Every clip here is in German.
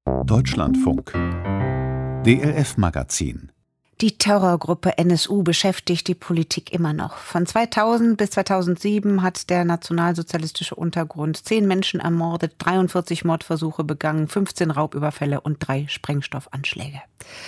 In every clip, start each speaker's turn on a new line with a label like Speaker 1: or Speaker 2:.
Speaker 1: Deutschlandfunk. DLF-Magazin.
Speaker 2: Die Terrorgruppe NSU beschäftigt die Politik immer noch. Von 2000 bis 2007 hat der nationalsozialistische Untergrund 10 Menschen ermordet, 43 Mordversuche begangen, 15 Raubüberfälle und 3 Sprengstoffanschläge.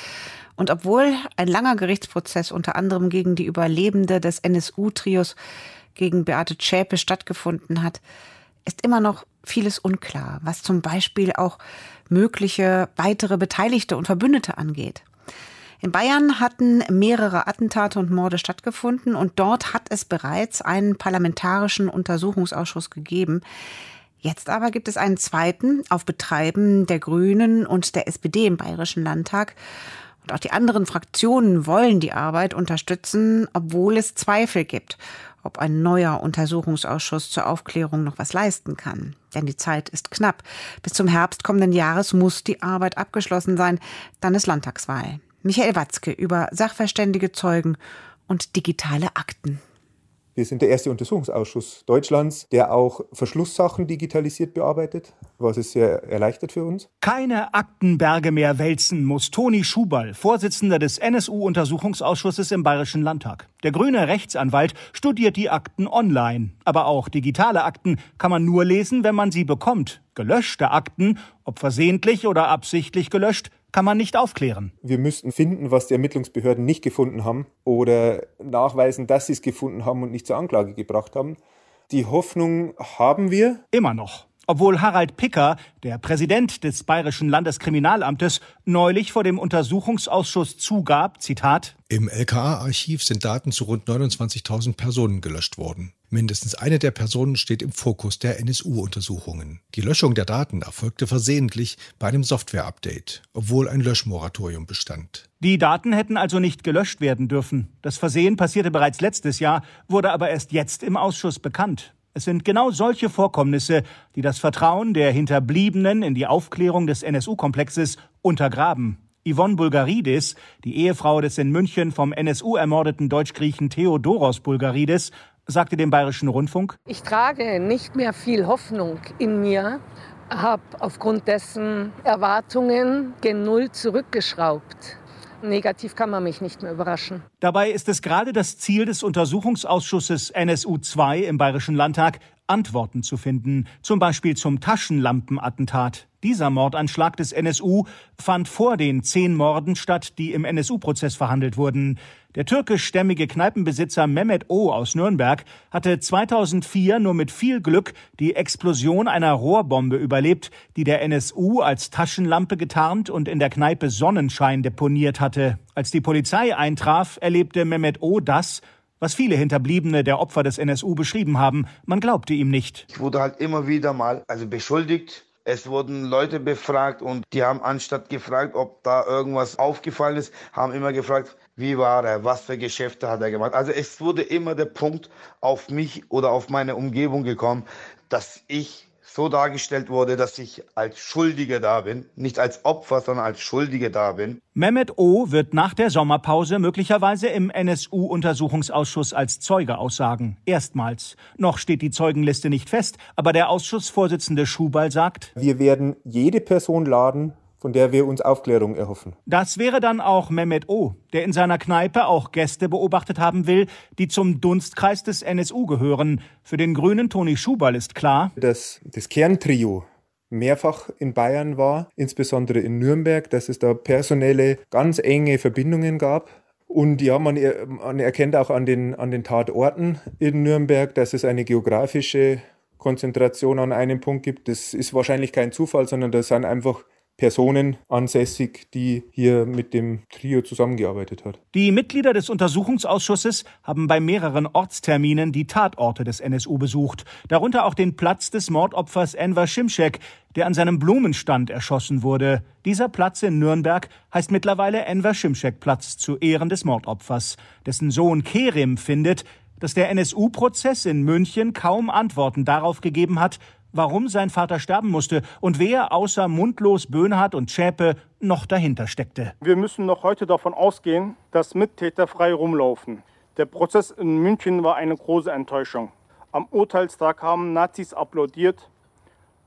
Speaker 2: Und obwohl ein langer Gerichtsprozess unter anderem gegen die Überlebende des NSU-Trios, gegen Beate Zschäpe, stattgefunden hat, ist immer noch vieles unklar, was zum Beispiel auch mögliche weitere Beteiligte und Verbündete angeht. In Bayern hatten mehrere Attentate und Morde stattgefunden und dort hat es bereits einen parlamentarischen Untersuchungsausschuss gegeben. Jetzt aber gibt es einen zweiten auf Betreiben der Grünen und der SPD im Bayerischen Landtag. Und auch die anderen Fraktionen wollen die Arbeit unterstützen, obwohl es Zweifel gibt, ob ein neuer Untersuchungsausschuss zur Aufklärung noch was leisten kann. Denn die Zeit ist knapp. Bis zum Herbst kommenden Jahres muss die Arbeit abgeschlossen sein. Dann ist Landtagswahl. Michael Watzke über sachverständige Zeugen und digitale Akten.
Speaker 3: Wir sind der erste Untersuchungsausschuss Deutschlands, der auch Verschlusssachen digitalisiert bearbeitet, was es sehr erleichtert für uns.
Speaker 4: Keine Aktenberge mehr wälzen muss Toni Schuballl, Vorsitzender des NSU-Untersuchungsausschusses im Bayerischen Landtag. Der grüne Rechtsanwalt studiert die Akten online. Aber auch digitale Akten kann man nur lesen, wenn man sie bekommt. Gelöschte Akten, ob versehentlich oder absichtlich gelöscht, kann man nicht aufklären.
Speaker 3: Wir müssten finden, was die Ermittlungsbehörden nicht gefunden haben oder nachweisen, dass sie es gefunden haben und nicht zur Anklage gebracht haben. Die Hoffnung haben wir.
Speaker 4: Immer noch. Obwohl Harald Picker, der Präsident des Bayerischen Landeskriminalamtes, neulich vor dem Untersuchungsausschuss zugab, Zitat:
Speaker 5: Im LKA-Archiv sind Daten zu rund 29.000 Personen gelöscht worden. Mindestens eine der Personen steht im Fokus der NSU-Untersuchungen. Die Löschung der Daten erfolgte versehentlich bei einem Software-Update, obwohl ein Löschmoratorium bestand.
Speaker 4: Die Daten hätten also nicht gelöscht werden dürfen. Das Versehen passierte bereits letztes Jahr, wurde aber erst jetzt im Ausschuss bekannt. Es sind genau solche Vorkommnisse, die das Vertrauen der Hinterbliebenen in die Aufklärung des NSU-Komplexes untergraben. Yvonne Bulgaridis, die Ehefrau des in München vom NSU ermordeten Deutsch-Griechen Theodoros Bulgaridis, sagte dem Bayerischen Rundfunk:
Speaker 6: Ich trage nicht mehr viel Hoffnung in mir, habe aufgrund dessen Erwartungen gen Null zurückgeschraubt. Negativ kann man mich nicht mehr überraschen.
Speaker 4: Dabei ist es gerade das Ziel des Untersuchungsausschusses NSU 2 im Bayerischen Landtag, Antworten zu finden, zum Beispiel zum Taschenlampenattentat. Dieser Mordanschlag des NSU fand vor den 10 Morden statt, die im NSU-Prozess verhandelt wurden. Der türkischstämmige Kneipenbesitzer Mehmet O. aus Nürnberg hatte 2004 nur mit viel Glück die Explosion einer Rohrbombe überlebt, die der NSU als Taschenlampe getarnt und in der Kneipe Sonnenschein deponiert hatte. Als die Polizei eintraf, erlebte Mehmet O. das, was viele Hinterbliebene der Opfer des NSU beschrieben haben. Man glaubte ihm nicht.
Speaker 7: Ich wurde halt immer wieder mal beschuldigt. Es wurden Leute befragt und die haben anstatt gefragt, ob da irgendwas aufgefallen ist, haben immer gefragt, wie war er, was für Geschäfte hat er gemacht. Also es wurde immer der Punkt auf mich oder auf meine Umgebung gekommen, dass ich so dargestellt wurde, dass ich als Schuldiger da bin. Nicht als Opfer, sondern als Schuldiger da bin.
Speaker 4: Mehmet O. wird nach der Sommerpause möglicherweise im NSU-Untersuchungsausschuss als Zeuge aussagen. Erstmals. Noch steht die Zeugenliste nicht fest, aber der Ausschussvorsitzende Schuballl sagt:
Speaker 3: Wir werden jede Person laden, von der wir uns Aufklärung erhoffen.
Speaker 4: Das wäre dann auch Mehmet O., der in seiner Kneipe auch Gäste beobachtet haben will, die zum Dunstkreis des NSU gehören. Für den Grünen Toni Schuballl ist klar,
Speaker 3: dass das Kerntrio mehrfach in Bayern war, insbesondere in Nürnberg, dass es da personelle, ganz enge Verbindungen gab. Und ja, man erkennt auch an den Tatorten in Nürnberg, dass es eine geografische Konzentration an einem Punkt gibt. Das ist wahrscheinlich kein Zufall, sondern das sind einfach Personen ansässig, die hier mit dem Trio zusammengearbeitet hat.
Speaker 4: Die Mitglieder des Untersuchungsausschusses haben bei mehreren Ortsterminen die Tatorte des NSU besucht, darunter auch den Platz des Mordopfers Enver Şimşek, der an seinem Blumenstand erschossen wurde. Dieser Platz in Nürnberg heißt mittlerweile Enver Şimşek-Platz zu Ehren des Mordopfers. Dessen Sohn Kerim findet, dass der NSU-Prozess in München kaum Antworten darauf gegeben hat, warum sein Vater sterben musste und wer außer Mundlos, Böhnhardt und Zschäpe noch dahinter steckte.
Speaker 8: Wir müssen noch heute davon ausgehen, dass Mittäter frei rumlaufen. Der Prozess in München war eine große Enttäuschung. Am Urteilstag haben Nazis applaudiert.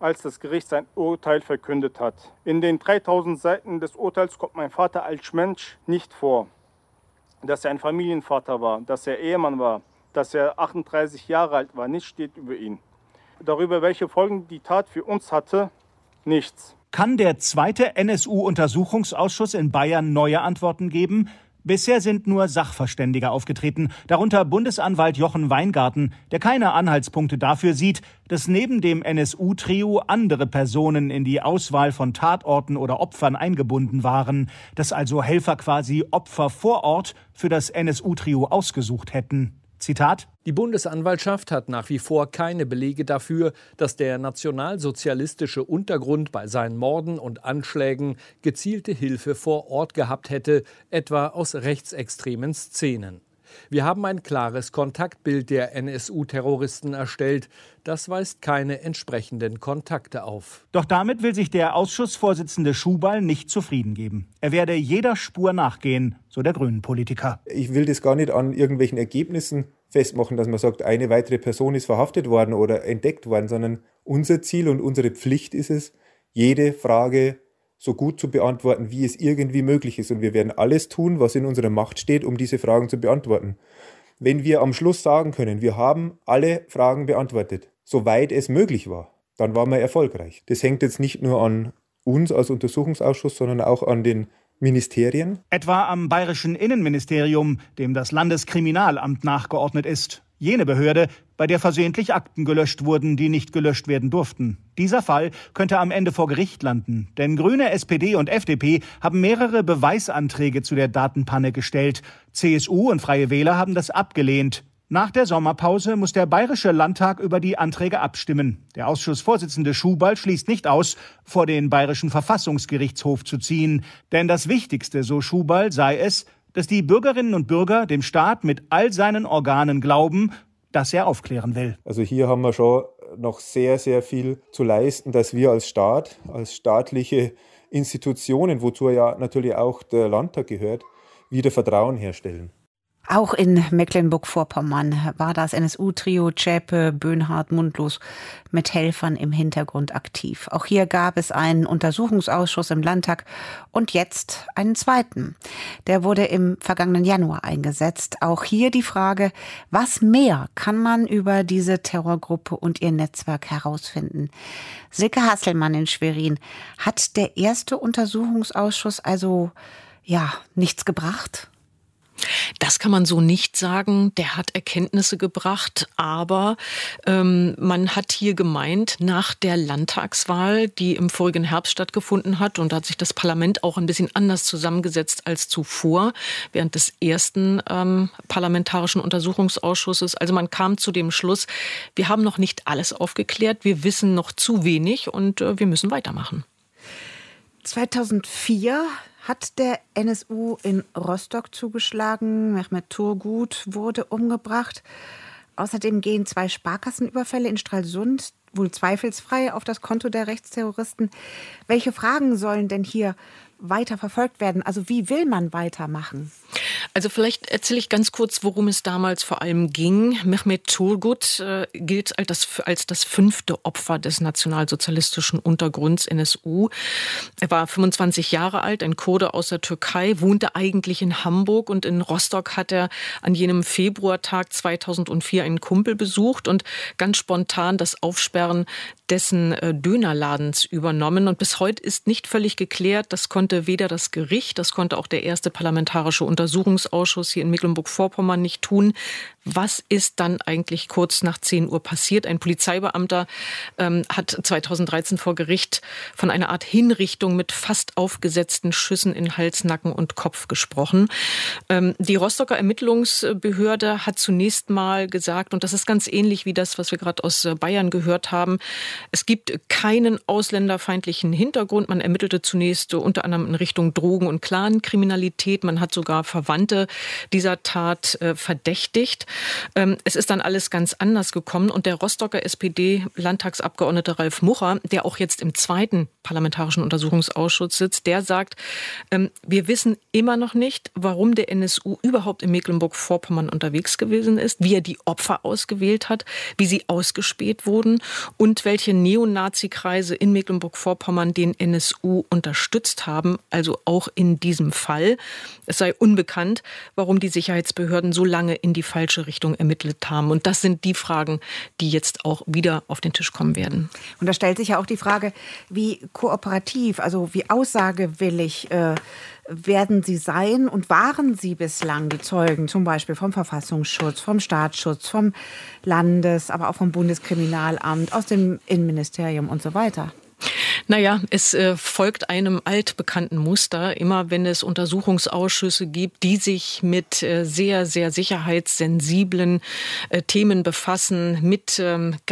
Speaker 8: als das Gericht sein Urteil verkündet hat. In den 3000 Seiten des Urteils kommt mein Vater als Mensch nicht vor. Dass er ein Familienvater war, dass er Ehemann war, dass er 38 Jahre alt war, nichts steht über ihn. Darüber, welche Folgen die Tat für uns hatte, nichts.
Speaker 4: Kann der zweite NSU-Untersuchungsausschuss in Bayern neue Antworten geben? Bisher sind nur Sachverständige aufgetreten, darunter Bundesanwalt Jochen Weingarten, der keine Anhaltspunkte dafür sieht, dass neben dem NSU-Trio andere Personen in die Auswahl von Tatorten oder Opfern eingebunden waren, dass also Helfer quasi Opfer vor Ort für das NSU-Trio ausgesucht hätten. Zitat:
Speaker 1: Die Bundesanwaltschaft hat nach wie vor keine Belege dafür, dass der nationalsozialistische Untergrund bei seinen Morden und Anschlägen gezielte Hilfe vor Ort gehabt hätte, etwa aus rechtsextremen Szenen. Wir haben ein klares Kontaktbild der NSU-Terroristen erstellt. Das weist keine entsprechenden Kontakte auf.
Speaker 4: Doch damit will sich der Ausschussvorsitzende Schuhball nicht zufrieden geben. Er werde jeder Spur nachgehen, so der Grünen-Politiker.
Speaker 3: Ich will das gar nicht an irgendwelchen Ergebnissen festmachen, dass man sagt, eine weitere Person ist verhaftet worden oder entdeckt worden, sondern unser Ziel und unsere Pflicht ist es, jede Frage so gut zu beantworten, wie es irgendwie möglich ist. Und wir werden alles tun, was in unserer Macht steht, um diese Fragen zu beantworten. Wenn wir am Schluss sagen können, wir haben alle Fragen beantwortet, soweit es möglich war, dann waren wir erfolgreich. Das hängt jetzt nicht nur an uns als Untersuchungsausschuss, sondern auch an den Ministerien.
Speaker 4: Etwa am Bayerischen Innenministerium, dem das Landeskriminalamt nachgeordnet ist. Jene Behörde, bei der versehentlich Akten gelöscht wurden, die nicht gelöscht werden durften. Dieser Fall könnte am Ende vor Gericht landen. Denn Grüne, SPD und FDP haben mehrere Beweisanträge zu der Datenpanne gestellt. CSU und Freie Wähler haben das abgelehnt. Nach der Sommerpause muss der Bayerische Landtag über die Anträge abstimmen. Der Ausschussvorsitzende Schuhball schließt nicht aus, vor den Bayerischen Verfassungsgerichtshof zu ziehen. Denn das Wichtigste, so Schuhball, sei es, dass die Bürgerinnen und Bürger dem Staat mit all seinen Organen glauben, dass er aufklären will.
Speaker 3: Also hier haben wir schon noch sehr, sehr viel zu leisten, dass wir als Staat, als staatliche Institutionen, wozu ja natürlich auch der Landtag gehört, wieder Vertrauen herstellen.
Speaker 2: Auch in Mecklenburg-Vorpommern war das NSU-Trio Zschäpe, Böhnhardt, Mundlos mit Helfern im Hintergrund aktiv. Auch hier gab es einen Untersuchungsausschuss im Landtag und jetzt einen zweiten. Der wurde im vergangenen Januar eingesetzt. Auch hier die Frage, was mehr kann man über diese Terrorgruppe und ihr Netzwerk herausfinden? Silke Hasselmann in Schwerin. Hat der erste Untersuchungsausschuss also nichts gebracht?
Speaker 9: Das kann man so nicht sagen. Der hat Erkenntnisse gebracht, aber man hat hier gemeint, nach der Landtagswahl, die im vorigen Herbst stattgefunden hat, und da hat sich das Parlament auch ein bisschen anders zusammengesetzt als zuvor, während des ersten parlamentarischen Untersuchungsausschusses. Also man kam zu dem Schluss, wir haben noch nicht alles aufgeklärt, wir wissen noch zu wenig und wir müssen weitermachen.
Speaker 2: 2004 hat der NSU in Rostock zugeschlagen. Mehmet Turgut wurde umgebracht. Außerdem gehen 2 Sparkassenüberfälle in Stralsund wohl zweifelsfrei auf das Konto der Rechtsterroristen. Welche Fragen sollen denn hier weiter verfolgt werden? Also wie will man weitermachen?
Speaker 9: Also vielleicht erzähle ich ganz kurz, worum es damals vor allem ging. Mehmet Turgut gilt als das 5. Opfer des nationalsozialistischen Untergrunds NSU. Er war 25 Jahre alt, ein Kurde aus der Türkei, wohnte eigentlich in Hamburg und in Rostock hat er an jenem Februartag 2004 einen Kumpel besucht und ganz spontan das Aufsperren dessen Dönerladens übernommen. Und bis heute ist nicht völlig geklärt, das konnte weder das Gericht, das konnte auch der erste parlamentarische Untersuchungsausschuss hier in Mecklenburg-Vorpommern nicht tun. Was ist dann eigentlich kurz nach 10 Uhr passiert? Ein Polizeibeamter hat 2013 vor Gericht von einer Art Hinrichtung mit fast aufgesetzten Schüssen in Hals, Nacken und Kopf gesprochen. Die Rostocker Ermittlungsbehörde hat zunächst mal gesagt, und das ist ganz ähnlich wie das, was wir gerade aus Bayern gehört haben, es gibt keinen ausländerfeindlichen Hintergrund. Man ermittelte zunächst unter anderem in Richtung Drogen- und Clankriminalität. Man hat sogar Verwandte dieser Tat verdächtigt. Es ist dann alles ganz anders gekommen und der Rostocker SPD-Landtagsabgeordnete Ralf Mucha, der auch jetzt im zweiten parlamentarischen Untersuchungsausschuss sitzt, der sagt, wir wissen immer noch nicht, warum der NSU überhaupt in Mecklenburg-Vorpommern unterwegs gewesen ist, wie er die Opfer ausgewählt hat, wie sie ausgespäht wurden und welche manche Neonazi-Kreise in Mecklenburg-Vorpommern den NSU unterstützt haben, also auch in diesem Fall. Es sei unbekannt, warum die Sicherheitsbehörden so lange in die falsche Richtung ermittelt haben. Und das sind die Fragen, die jetzt auch wieder auf den Tisch kommen werden.
Speaker 2: Und da stellt sich ja auch die Frage, wie kooperativ, also wie aussagewillig werden sie sein und waren sie bislang, die Zeugen, zum Beispiel vom Verfassungsschutz, vom Staatsschutz, vom Landes-, aber auch vom Bundeskriminalamt, aus dem Innenministerium und so weiter?
Speaker 9: Naja, es folgt einem altbekannten Muster. Immer wenn es Untersuchungsausschüsse gibt, die sich mit sehr, sehr sicherheitssensiblen Themen befassen, mit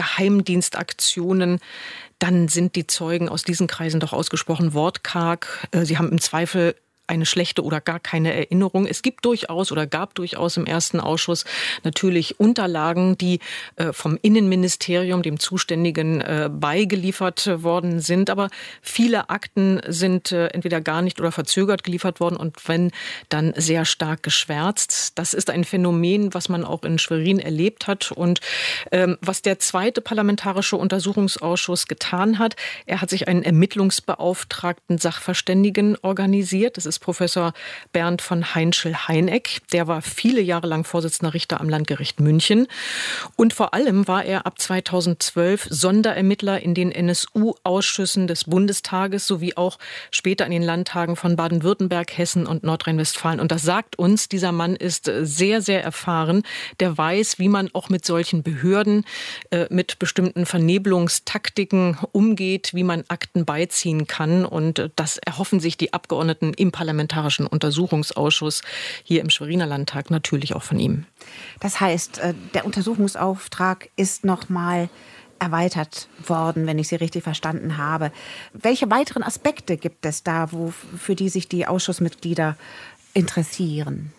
Speaker 9: Geheimdienstaktionen, dann sind die Zeugen aus diesen Kreisen doch ausgesprochen wortkarg. Sie haben im Zweifel eine schlechte oder gar keine Erinnerung. Es gibt durchaus oder gab durchaus im ersten Ausschuss natürlich Unterlagen, die vom Innenministerium, dem Zuständigen, beigeliefert worden sind. Aber viele Akten sind entweder gar nicht oder verzögert geliefert worden und wenn, dann sehr stark geschwärzt. Das ist ein Phänomen, was man auch in Schwerin erlebt hat. Und was der zweite parlamentarische Untersuchungsausschuss getan hat, er hat sich einen ermittlungsbeauftragten Sachverständigen organisiert. Das ist Professor Bernd von Heinschel-Heineck. Der war viele Jahre lang Vorsitzender Richter am Landgericht München. Und vor allem war er ab 2012 Sonderermittler in den NSU-Ausschüssen des Bundestages sowie auch später in den Landtagen von Baden-Württemberg, Hessen und Nordrhein-Westfalen. Und das sagt uns, dieser Mann ist sehr, sehr erfahren. Der weiß, wie man auch mit solchen Behörden, mit bestimmten Vernebelungstaktiken umgeht, wie man Akten beiziehen kann. Und das erhoffen sich die Abgeordneten im Parlamentarischen Untersuchungsausschuss hier im Schweriner Landtag natürlich auch von ihm.
Speaker 2: Das heißt, der Untersuchungsauftrag ist noch mal erweitert worden, wenn ich Sie richtig verstanden habe. Welche weiteren Aspekte gibt es da, für die sich die Ausschussmitglieder interessieren?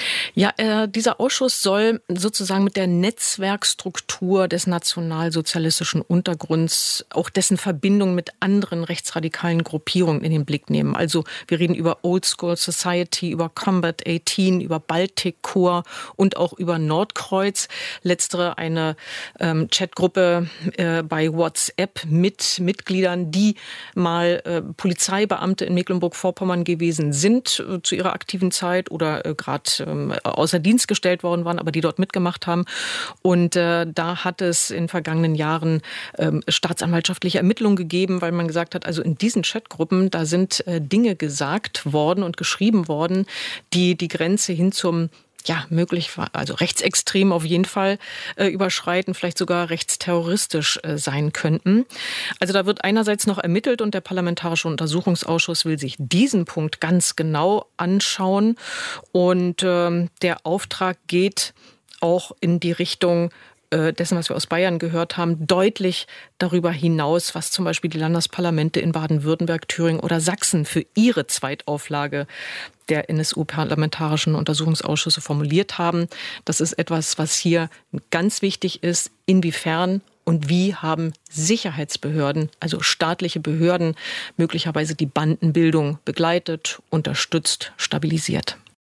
Speaker 9: Ja, dieser Ausschuss soll sozusagen mit der Netzwerkstruktur des nationalsozialistischen Untergrunds auch dessen Verbindung mit anderen rechtsradikalen Gruppierungen in den Blick nehmen. Also wir reden über Old School Society, über Combat 18, über Baltic Corps und auch über Nordkreuz. Letztere eine Chatgruppe bei WhatsApp mit Mitgliedern, die mal Polizeibeamte in Mecklenburg-Vorpommern gewesen sind zu ihrer aktiven Zeit oder gerade außer Dienst gestellt worden waren, aber die dort mitgemacht haben. Und da hat es in vergangenen Jahren staatsanwaltschaftliche Ermittlungen gegeben, weil man gesagt hat, also in diesen Chatgruppen, da sind Dinge gesagt worden und geschrieben worden, die die Grenze hin zum also rechtsextrem auf jeden Fall überschreiten, vielleicht sogar rechtsterroristisch sein könnten. Also da wird einerseits noch ermittelt und der Parlamentarische Untersuchungsausschuss will sich diesen Punkt ganz genau anschauen. Und der Auftrag geht auch in die Richtung dessen, was wir aus Bayern gehört haben, deutlich darüber hinaus, was zum Beispiel die Landesparlamente in Baden-Württemberg, Thüringen oder Sachsen für ihre Zweitauflage der NSU-parlamentarischen Untersuchungsausschüsse formuliert haben. Das ist etwas, was hier ganz wichtig ist. Inwiefern und wie haben Sicherheitsbehörden, also staatliche Behörden, möglicherweise die Bandenbildung begleitet, unterstützt, stabilisiert?